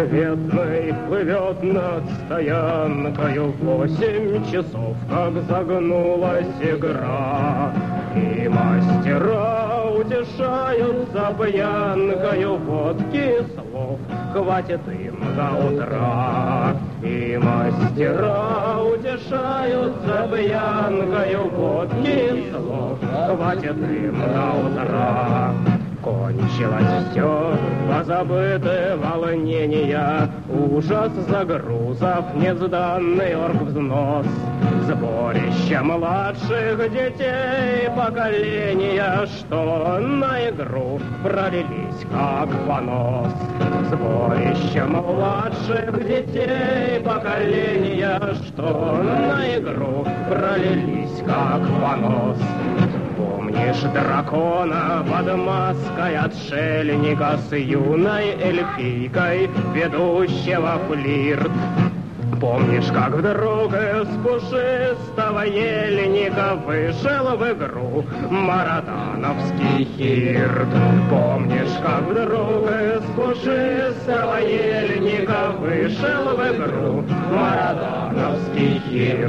беспросветный плывет над стоянкою. 8 часов, как загнулась игра, и мастера утешаются пьянкою. Водки слов хватит им до утра, и мастера утешаются пьянкою. Водки слов хватит им до утра. Кончилось все, позабыты волнения, ужас загрузов, несданный оргвзнос. Сборище младших детей поколения, что на игру пролились как понос. Сборище младших детей поколения, что на игру пролились как понос. Помнишь дракона под маской отшельника с юной эльфийкой, ведущего флирт? Помнишь, как вдруг из пушистого ельника вышел в игру маратоновский хирт? Помнишь, как вдруг из пушистого ельника вышел в игру маратоновский хирт?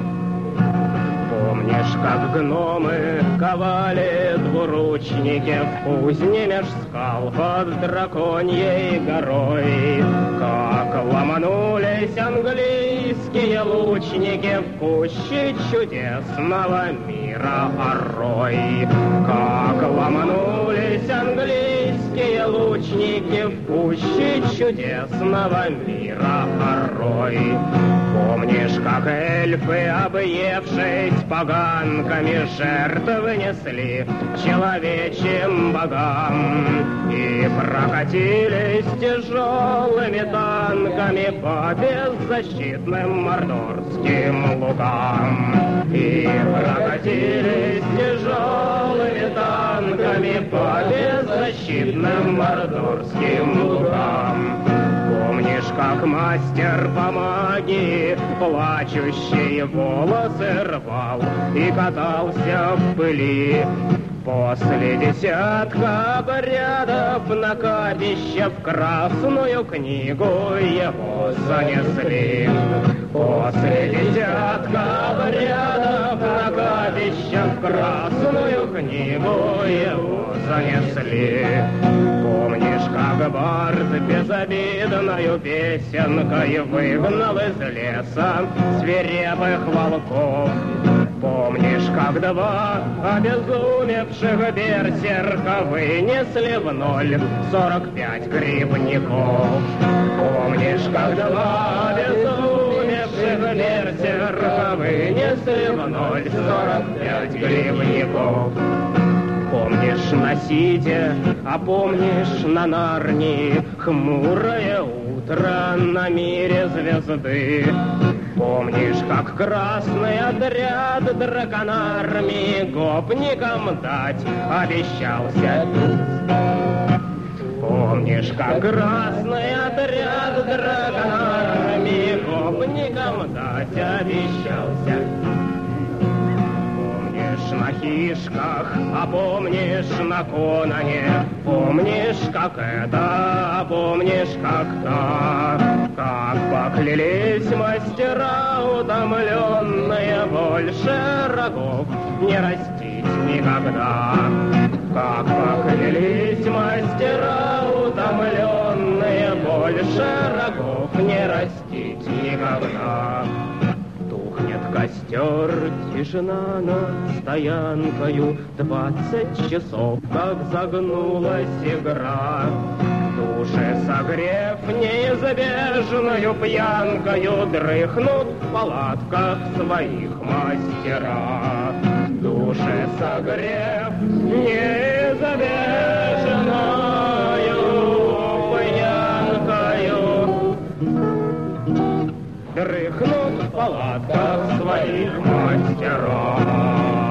Помнишь, как гномы ковали двуручники в кузне меж скал под драконьей горой? Как ломанулись английские лучники в пуще чудесного мира порой? Как ломанулись английские лучники в пуще чудесного мира порой? Помнишь, как эльфы, объевшись поганками, жертвы несли человечьим богам и прокатились тяжелыми танками по беззащитным мордорским лугам? И прокатились тяжелыми танками по беззащитным мордорским лугам? Помнишь, как мастер по магии плачущие волосы рвал и катался в пыли? После десятка обрядов на капище в Красную книгу его занесли. После десятка обрядов на капище в Красную книгу его занесли. Помнишь, как бард безобидною песенкой выгнал из леса свирепых волков? Помнишь, как два обезумевших берсерка вынесли в ноль 45 грибников? Помнишь, как два обезумевших берсерка вынесли в ноль 45 грибников? Помнишь на Сиде, а помнишь на Нарнии хмурое утро на мире звезды? Помнишь, как красный отряд драконармии гопникам дать обещался? Помнишь, как красный отряд драконармии гопникам дать обещался? На хишках, а помнишь на Конане? Помнишь, как это, а помнишь, как то? Как поклялись мастера утомленные больше рогов не растить никогда? Как поклялись мастера утомленные больше рогов не растить никогда? Тухнет костер, тишина над стоянкою, 20 часов, как загнулась игра. Души, согрев неизбежною пьянкою, дрыхнут в палатках своих мастера. Души, согрев неизбежною пьянкою, дрыхнут в палатках своих мастеров.